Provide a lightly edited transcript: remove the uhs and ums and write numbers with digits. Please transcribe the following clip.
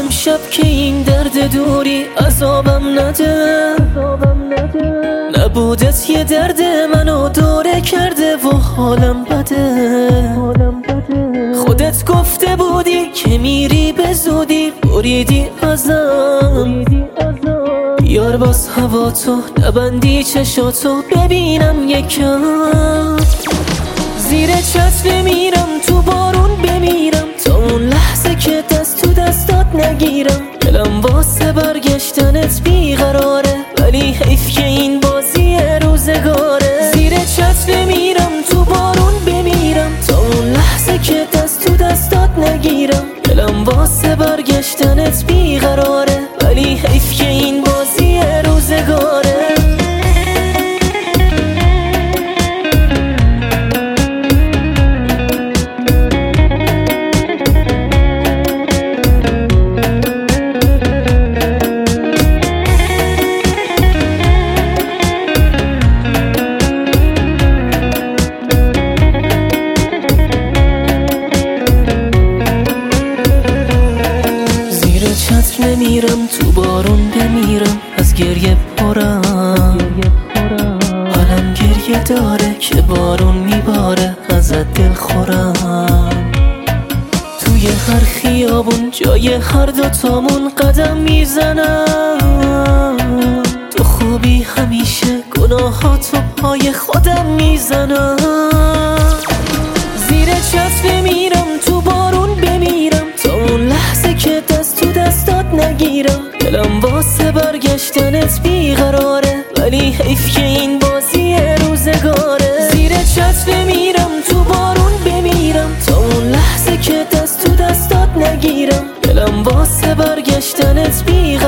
امشب که این درد دوری عذابم نده. نبودت یه درد منو دوره کرده و حالم بده. خودت گفته بودی که میری به زودی، بریدی ازم. بیار باز هوا تو، نبندی چشاتو ببینم یکم. زیر چتر میرم تو بارون بمیرم، تا اون لحظه که دست تو دستات نگیرم. دلم واسه برگشتنت بیقراره، ولی حیف که این بازی روزگاره. زیر چتر میرم تو بارون بمیرم، تا اون لحظه که دست تو دستات نگیرم. دلم واسه برگشتنت بیقراره، ولی حیف که این بازی روزگاره. چتر نمیرم تو بارون بمیرم، از گریه پرم. حالم گریه داره که بارون میباره، ازت دل خورم. توی هر خیابون جای هر دوتامون قدم میزنم. تو خوبی همیشه گناهاتو پای خودم میزنم. زیر چتر میرم تو بارون بمیرم، تا اون لحظه که دست تو دستات نگیرم. دلم واسه برگشتنت بیقراره، ولی حیف که این بازی روزگاره. زیر چتر میرم تو بارون بمیرم، تا اون لحظه که دست تو دستات نگیرم. دلم واسه برگشتنت بیقراره.